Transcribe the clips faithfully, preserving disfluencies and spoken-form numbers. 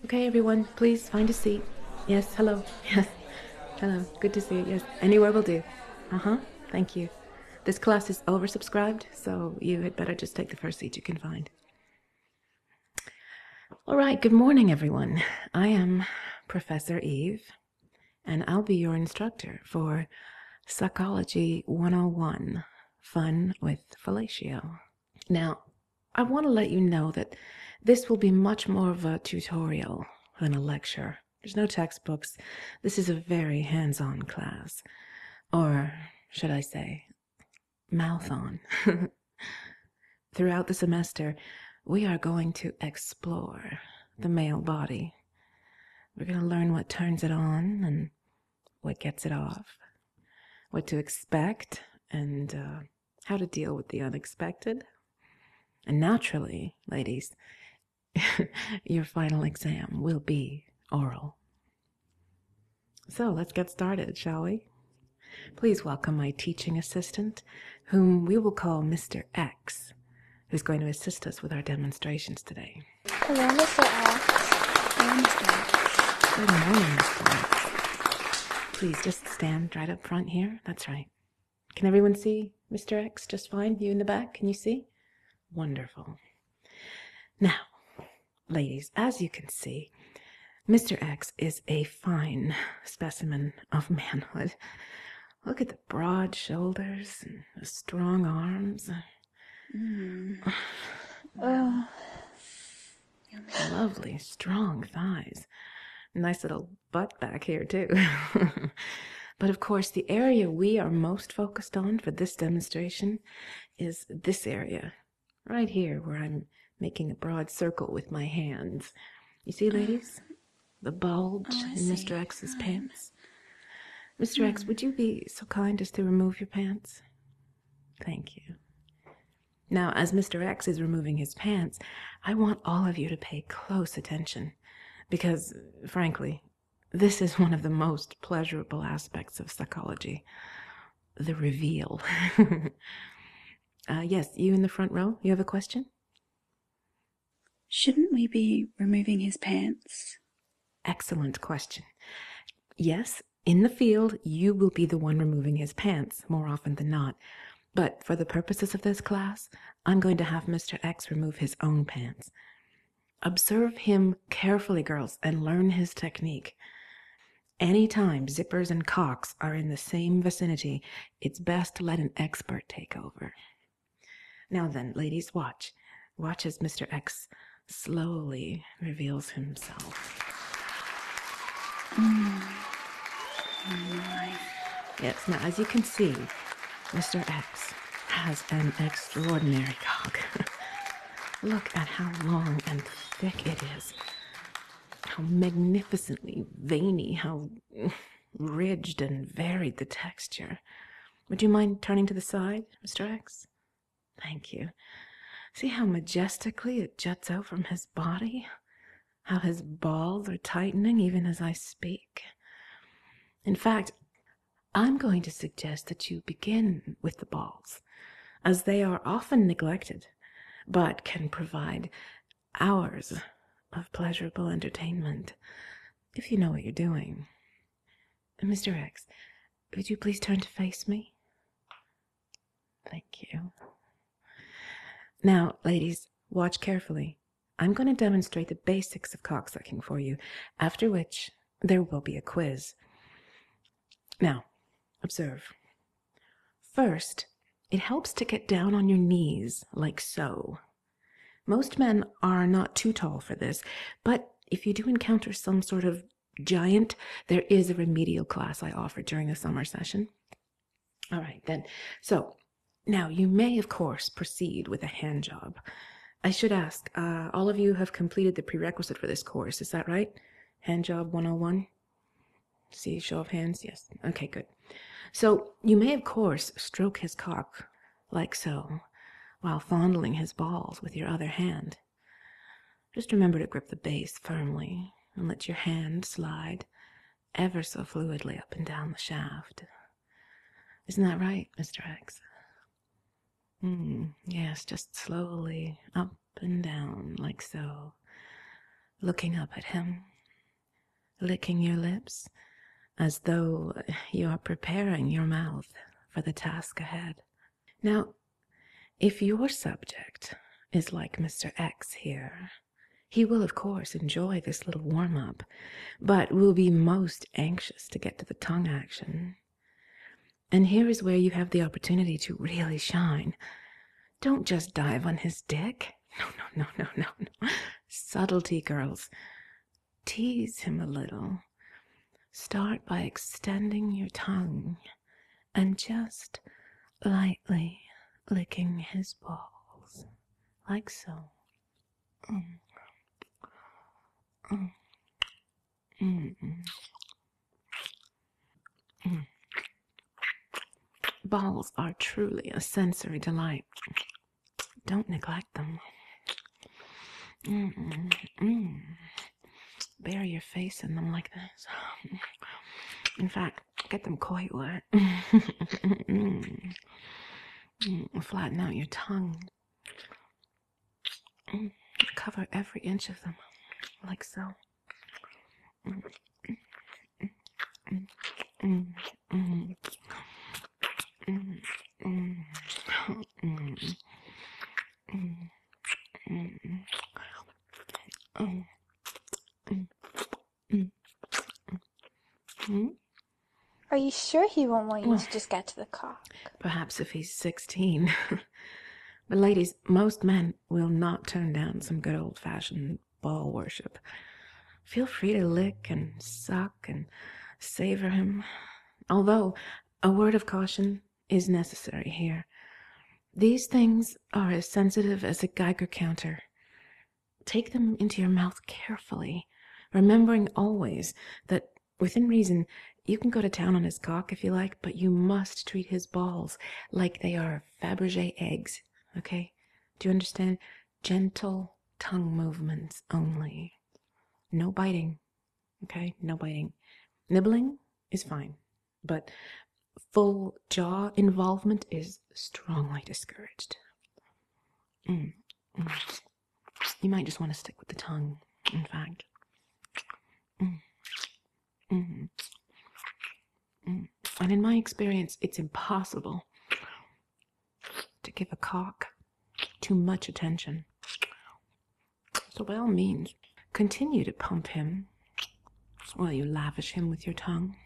Okay, everyone, please find a seat. Yes, hello. Yes, hello. Good to see you. Yes, anywhere will do. Uh-huh, thank you. This class is oversubscribed, so you had better just take the first seat you can find. All right, good morning, everyone. I am Professor Eve, and I'll be your instructor for Psychology one oh one, Fun with Fellatio. Now, I want to let you know that this will be much more of a tutorial than a lecture. There's no textbooks. This is a very hands-on class. Or, should I say, mouth-on. Throughout the semester, we are going to explore the male body. We're going to learn what turns it on and what gets it off, what to expect, and uh, how to deal with the unexpected. And naturally, ladies, your final exam will be oral. So let's get started, shall we? Please welcome my teaching assistant, whom we will call Mister X, who's going to assist us with our demonstrations today. Hello, Mister X. Hello, Mister X. Good morning, Mister X. Please just stand right up front here. That's right. Can everyone see Mister X just fine? You in the back, can you see? Wonderful. Now, ladies, as you can see, Mister X is a fine specimen of manhood. Look at the broad shoulders and the strong arms. Mm. Oh. Lovely, strong thighs. Nice little butt back here, too. But of course, the area we are most focused on for this demonstration is this area, right here, where I'm making a broad circle with my hands. You see, ladies? The bulge Oh, in see. Mister X's pants. Mister Mm. X, would you be so kind as to remove your pants? Thank you. Now, as Mister X is removing his pants, I want all of you to pay close attention because, frankly, this is one of the most pleasurable aspects of psychology, the reveal. uh, yes, you in the front row, you have a question? Shouldn't we be removing his pants? Excellent question. Yes, in the field, you will be the one removing his pants more often than not. But for the purposes of this class, I'm going to have Mister X remove his own pants. Observe him carefully, girls, and learn his technique. Anytime zippers and cocks are in the same vicinity, it's best to let an expert take over. Now then, ladies, watch. Watch as Mister X slowly reveals himself. Mm. Oh my. Yes, now as you can see, Mister X has an extraordinary cock. Look at how long and thick it is. How magnificently veiny, how ridged and varied the texture. Would you mind turning to the side, Mister X? Thank you. See how majestically it juts out from his body? How his balls are tightening even as I speak? In fact, I'm going to suggest that you begin with the balls, as they are often neglected, but can provide hours of pleasurable entertainment, if you know what you're doing. Mister X, would you please turn to face me? Thank you. Now, ladies, watch carefully. I'm going to demonstrate the basics of cocksucking for you, after which there will be a quiz. Now, observe. First, it helps to get down on your knees, like so. Most men are not too tall for this, but if you do encounter some sort of giant, there is a remedial class I offer during the summer session. All right, then. So, now you may, of course, proceed with a hand job. I should ask, uh, all of you have completed the prerequisite for this course, is that right? Hand job one oh one? See, show of hands? Yes. Okay, good. So, you may, of course, stroke his cock, like so, while fondling his balls with your other hand. Just remember to grip the base firmly and let your hand slide ever so fluidly up and down the shaft. Isn't that right, Mister X? Hmm, yes, just slowly up and down, like so. looking up at him, licking your lips as though you are preparing your mouth for the task ahead. Now, if your subject is like Mister X here, he will, of course, enjoy this little warm-up, but will be most anxious to get to the tongue action. And here is where you have the opportunity to really shine. Don't just dive on his dick. No, no, no, no, no, no. Subtlety, girls. Tease him a little. Start by extending your tongue and just lightly licking his balls, like so. Mm. Mm. Mm. Mm. Balls are truly a sensory delight. Don't neglect them. Mm. Mm. Bury your face in them like this. In fact, get them quite wet. Mm. Mm. Flatten out your tongue. Mm. Cover every inch of them, like so. Mm. Mm. Mm. Mm. Mm. Mm. Mm. Mm. Mm. Mm. Mm. Mm. Mm. Are you sure he won't want you Well, to just get to the cock? Perhaps if he's sixteen. But ladies, most men will not turn down some good old-fashioned ball worship. Feel free to lick and suck and savor him. Although, a word of caution is necessary here. These things are as sensitive as a Geiger counter. Take them into your mouth carefully, remembering always that, within reason, you can go to town on his cock if you like, but you must treat his balls like they are Fabergé eggs, okay? Do you understand? Gentle tongue movements only. No biting, okay? No biting. Nibbling is fine, but full jaw involvement is strongly discouraged. Mm. Mm. You might just want to stick with the tongue, in fact. Mm. Mm. Mm. And in my experience, it's impossible to give a cock too much attention. So by all means, continue to pump him while you lavish him with your tongue.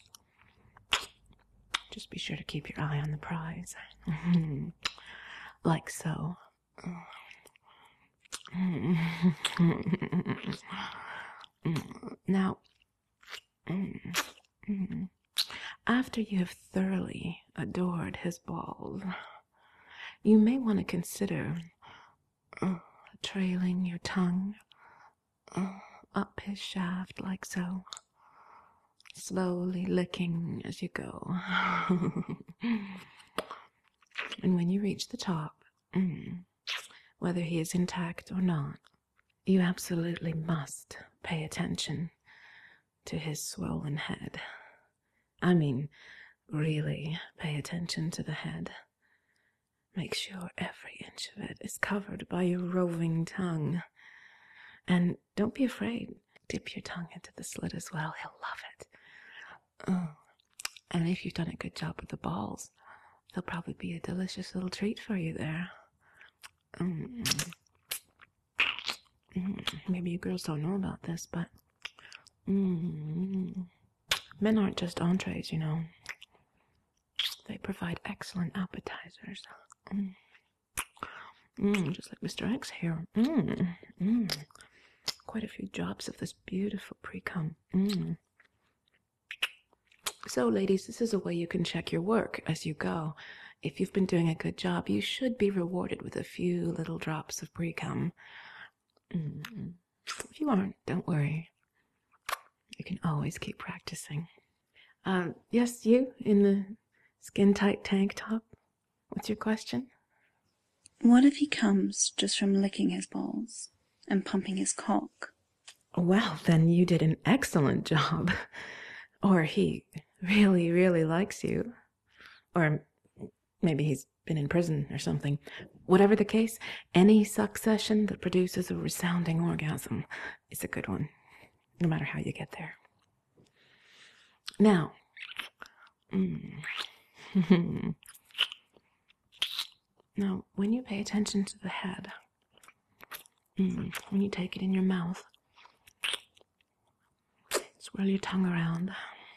Just be sure to keep your eye on the prize. Mm-hmm. Like so. Now, after you have thoroughly adored his balls, you may want to consider uh, trailing your tongue uh, up his shaft like so, slowly licking as you go. And when you reach the top, mm, whether he is intact or not, you absolutely must pay attention to his swollen head. I mean, really pay attention to the head. Make sure every inch of it is covered by your roving tongue. And don't be afraid. Dip your tongue into the slit as well. He'll love it. Oh. And if you've done a good job with the balls, they'll probably be a delicious little treat for you there. Mm. Mm. Maybe you girls don't know about this, but mm. men aren't just entrees, you know. They provide excellent appetizers. Mm. Mm, just like Mister X here. Mm. Mm. Quite a few drops of this beautiful pre-cum. Mm. So, ladies, this is a way you can check your work as you go. If you've been doing a good job, you should be rewarded with a few little drops of pre-cum. Mm. If you aren't, don't worry. You can always keep practicing. Uh, yes, you in the skin-tight tank top? What's your question? What if he comes just from licking his balls and pumping his cock? Well, then you did an excellent job. Or he really, really likes you. Or maybe he's been in prison or something. Whatever the case, any suck session that produces a resounding orgasm is a good one, no matter how you get there. Now, mm, now, when you pay attention to the head, mm, when you take it in your mouth, swirl your tongue around.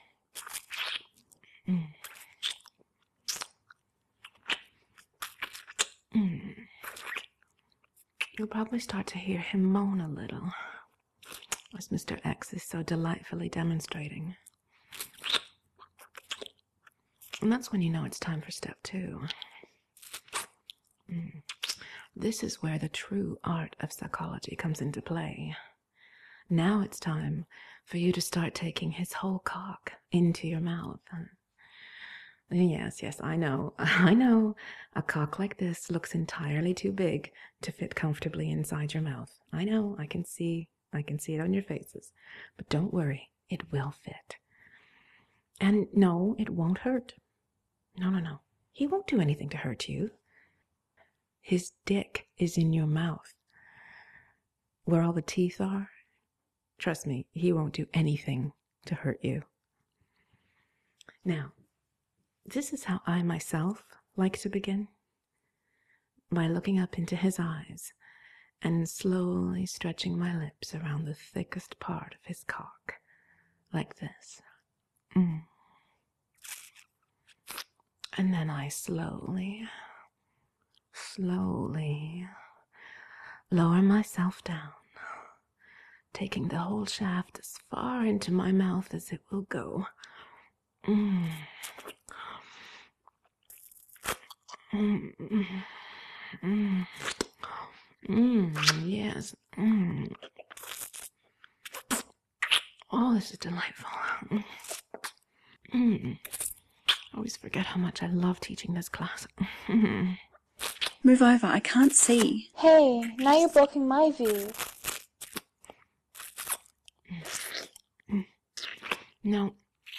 Mm. Mm. You'll probably start to hear him moan a little, as Mister X is so delightfully demonstrating. And that's when you know it's time for step two. Mm. This is where the true art of psychology comes into play. Now it's time for you to start taking his whole cock into your mouth. Yes, yes, I know, I know. A cock like this looks entirely too big to fit comfortably inside your mouth. I know, I can see, I can see it on your faces. But don't worry, it will fit. And no, it won't hurt. No, no, no. He won't do anything to hurt you. His dick is in your mouth, where all the teeth are. Trust me, he won't do anything to hurt you. Now, this is how I myself like to begin. By looking up into his eyes and slowly stretching my lips around the thickest part of his cock, like this. Mm. And then I slowly, slowly lower myself down, taking the whole shaft as far into my mouth as it will go. Mm. Mm, mm, mm, mm, yes. Mm. Oh, this is delightful. Mm. I always forget how much I love teaching this class. Move over, I can't see. Hey, now you're blocking my view. No.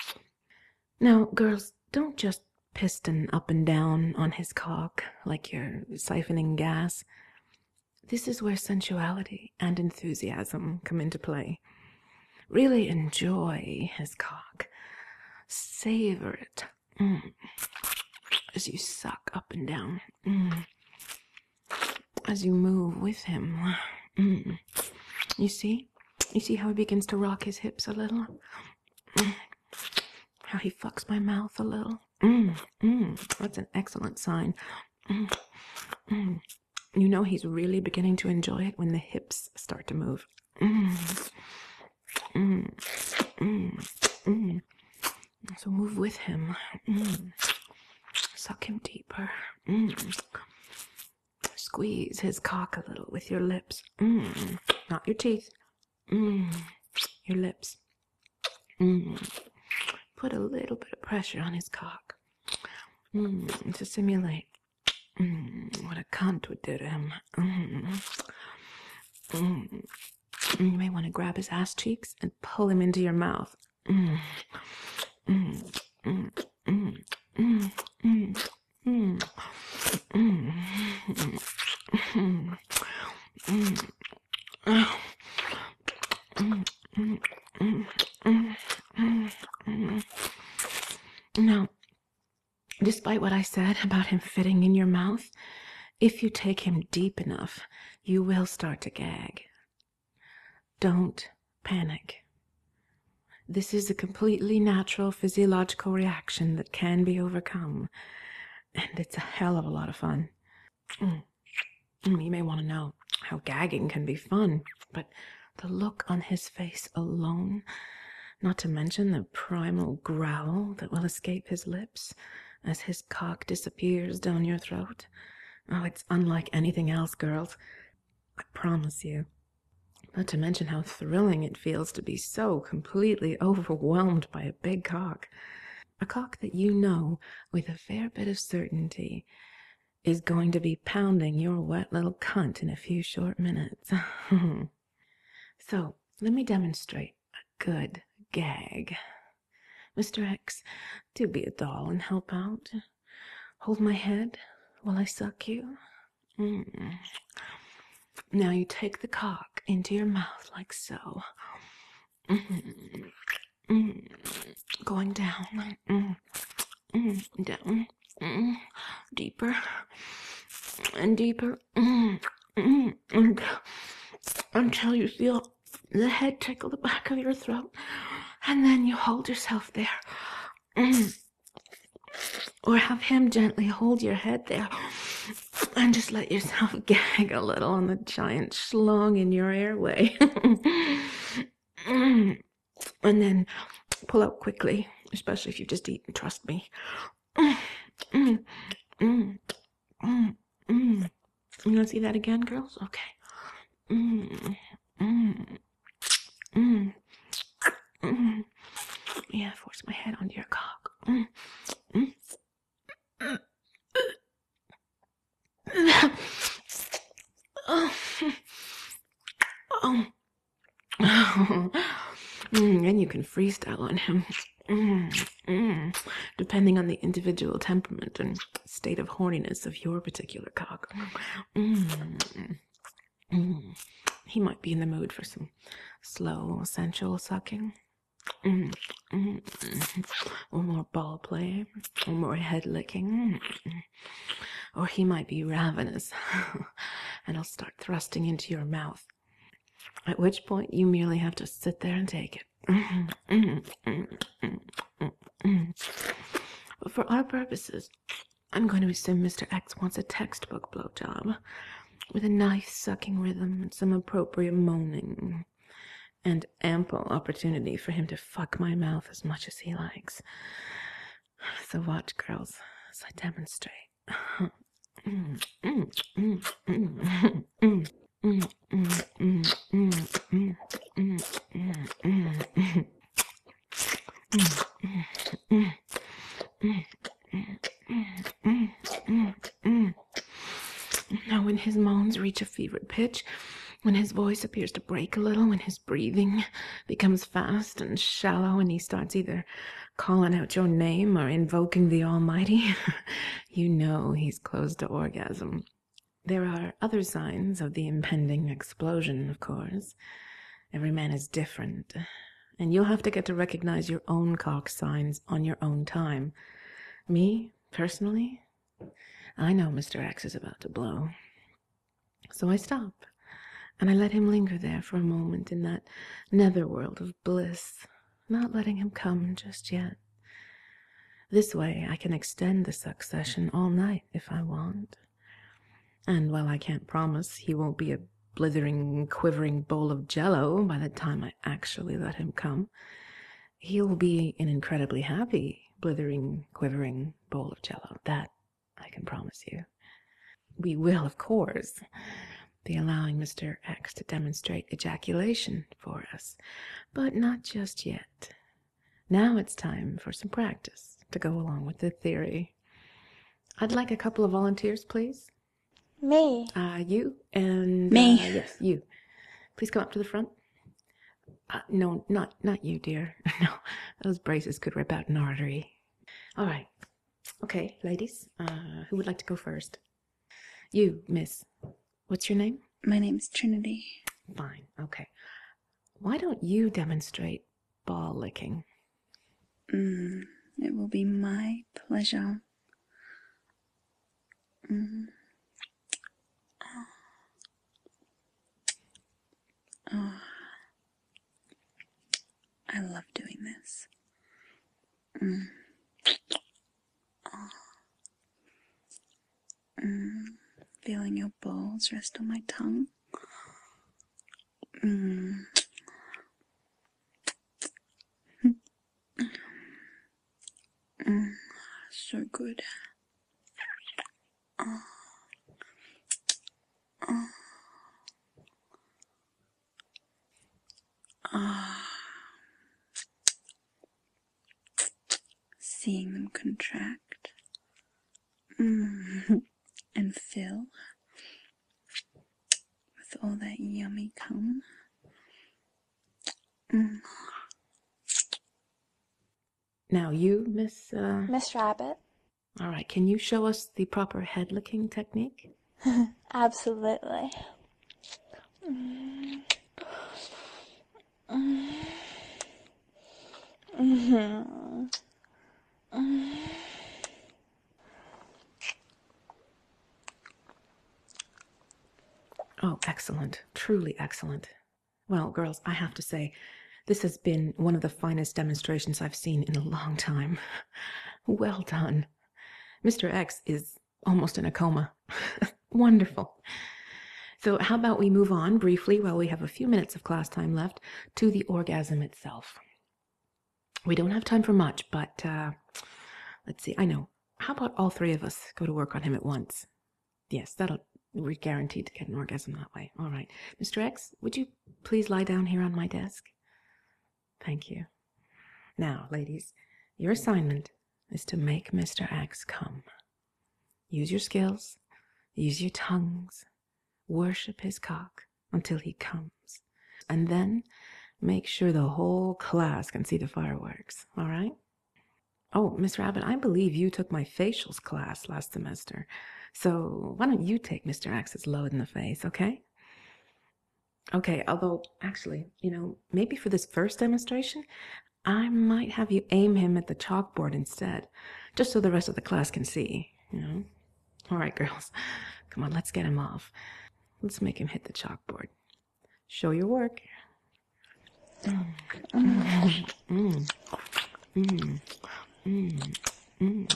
Now, girls, don't just piston up and down on his cock like you're siphoning gas. This is where sensuality and enthusiasm come into play. Really enjoy his cock. Savor it. Mm. As you suck up and down. Mm. As you move with him. Mm. You see? You see how he begins to rock his hips a little? Mm. How he fucks my mouth a little? Mm. Mm. That's an excellent sign. Mm. Mm. You know he's really beginning to enjoy it when the hips start to move. Mm. Mm. Mm. Mm. So move with him. Mm. Suck him deeper. Mm. Squeeze his cock a little with your lips. Mm. Not your teeth. Mm. Your lips. Mm. Put a little bit of pressure on his cock. Mm. To simulate mm. what a cunt would do to him. Mm. Mm. You may want to grab his ass cheeks and pull him into your mouth. Mm. Mm. Mm. Mm. Mm. Mm. Mm. Mm. Mm. Mm. Oh. Mm. Mm. Mm. Mm. Mm. Mm. Now, despite what I said about him fitting in your mouth, if you take him deep enough, you will start to gag. Don't panic. This is a completely natural physiological reaction that can be overcome, and it's a hell of a lot of fun. Mm. You may want to know how gagging can be fun, but the look on his face alone, not to mention the primal growl that will escape his lips as his cock disappears down your throat. Oh, it's unlike anything else, girls. I promise you. Not to mention how thrilling it feels to be so completely overwhelmed by a big cock. A cock that you know, with a fair bit of certainty, is going to be pounding your wet little cunt in a few short minutes. So, let me demonstrate a good gag. Mister X, do be a doll and help out. Hold my head while I suck you. Mm. Now you take the cock into your mouth like so. Mm. Mm. Going down. Mm. Mm. Down. Mm. Deeper. And deeper. Mm. Mm. And until you feel the head tickle the back of your throat. And then you hold yourself there. Mm. Or have him gently hold your head there. And just let yourself gag a little on the giant schlong in your airway. Mm. And then pull out quickly, especially if you've just eaten, trust me. Mm. Mm. Mm. Mm. Mm. You want to see that again, girls? Okay. Mm. Mm. Mm. Mm. Yeah, force my head onto your cock. Mm. Mm. Oh. Oh. Mm, and you can freestyle on him. Mm, mm, depending on the individual temperament and state of horniness of your particular cock. Mm, mm. He might be in the mood for some slow, sensual sucking. Mm, mm, mm. Or more ball play, or more head licking. Mm. Or he might be ravenous, and he'll start thrusting into your mouth. At which point you merely have to sit there and take it. But for our purposes, I'm going to assume Mister X wants a textbook blowjob with a nice sucking rhythm and some appropriate moaning, and ample opportunity for him to fuck my mouth as much as he likes. So watch, girls, as I demonstrate. Mm, mm, mm, mm, mm. Mm, mm, mm, mm, mm, mm, mm, mm. Now when his moans reach a fevered pitch, when his voice appears to break a little, when his breathing becomes fast and shallow, and he starts either calling out your name or invoking the Almighty, you know he's close to orgasm. There are other signs of the impending explosion, of course. Every man is different, and you'll have to get to recognize your own cock signs on your own time. Me, personally, I know Mister X is about to blow. So I stop, and I let him linger there for a moment in that netherworld of bliss, not letting him come just yet. This way I can extend the succession all night if I want. And while I can't promise he won't be a blithering, quivering bowl of jello by the time I actually let him come, he'll be an incredibly happy, blithering, quivering bowl of jello. That I can promise you. We will, of course, be allowing Mister X to demonstrate ejaculation for us, but not just yet. Now it's time for some practice to go along with the theory. I'd like a couple of volunteers, please. Me. Uh, you and Me. Uh, yes, you. Please come up to the front. Uh, no, not not you, dear. No, those braces could rip out an artery. All right. Okay, ladies. Uh, who would like to go first? You, miss. What's your name? My name's Trinity. Fine. Okay. Why don't you demonstrate ball licking? Mm, it will be my pleasure. Mm. Oh, I love doing this. Mm. Oh. Mm. Feeling your balls rest on my tongue. Mm. Mm. So good. Oh. Oh. Ah, seeing them contract mm. and fill with all that yummy cum. Mm. Now you, Miss. Uh... Miss Rabbit. All right. Can you show us the proper head licking technique? Absolutely. Mm. Mm. Mm-hmm. Mm. Oh, excellent. Truly excellent. Well, girls, I have to say, this has been one of the finest demonstrations I've seen in a long time. Well done. Mister X is almost in a coma. Wonderful. So how about we move on briefly, while we have a few minutes of class time left, to the orgasm itself. We don't have time for much, but uh, let's see. I know. How about all three of us go to work on him at once? Yes, that'll... We're guaranteed to get an orgasm that way. All right. Mister X, would you please lie down here on my desk? Thank you. Now, ladies, your assignment is to make Mister X come. Use your skills. Use your tongues. Worship his cock until he comes. And then make sure the whole class can see the fireworks. All right? Oh, Miss Rabbit, I believe you took my facials class last semester. So why don't you take Mister X's load in the face, okay? Okay, although, actually, you know, maybe for this first demonstration, I might have you aim him at the chalkboard instead, just so the rest of the class can see, you know? All right, girls, come on, let's get him off. Let's make him hit the chalkboard. Show your work. Mm. Mm. Mm. Mm. Mm. Mm.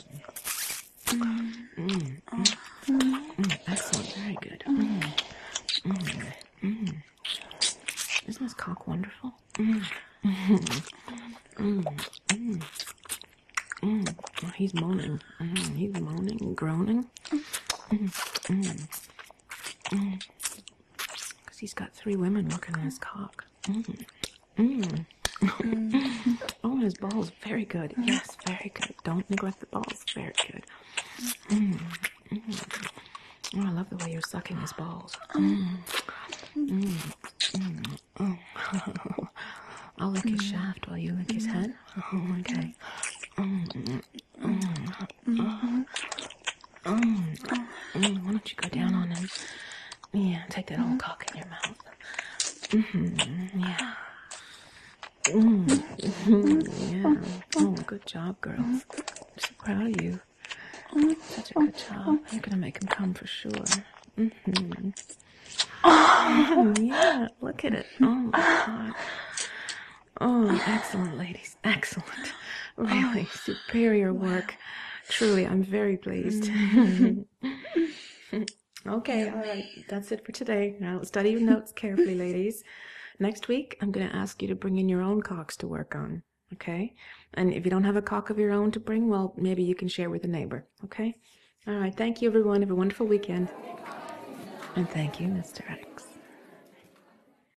Mm. Mm. Mm. Excellent, very good. Mm. Mm. Mm. Isn't this cock wonderful? Mm. Mm. Mm. Mm. Mm. Oh, he's moaning. Mm. He's moaning and groaning. Mm. Mm. Mm. Because he's got three women working on his cock. Mm. Mm. Mm. Oh, his balls, very good. Yes, very good. Don't neglect the balls. Very good. Mm. Mm. Oh, I love the way you're sucking his balls. Mm. Mm. Mm. Oh. I'll lick his shaft while you lick his head. Oh, okay. Mm. Mm. Mm. Mm. Mm. Why don't you go down on him? Yeah, take that whole cock in your mouth. Mm-hmm. Yeah. Mm. Mm-hmm. Yeah. Oh, good job, girls. I'm so proud of you. Such a good job. You're gonna make him come for sure. Mm-hmm. Mm, yeah, look at it. Oh my God. Oh, excellent, ladies. Excellent. Really superior work. Truly, I'm very pleased. Okay, all right. That's it for today. Now study your notes carefully, ladies. Next week, I'm going to ask you to bring in your own cocks to work on. Okay? And if you don't have a cock of your own to bring, well, maybe you can share with a neighbor. Okay? All right. Thank you, everyone. Have a wonderful weekend. And thank you, Mister X.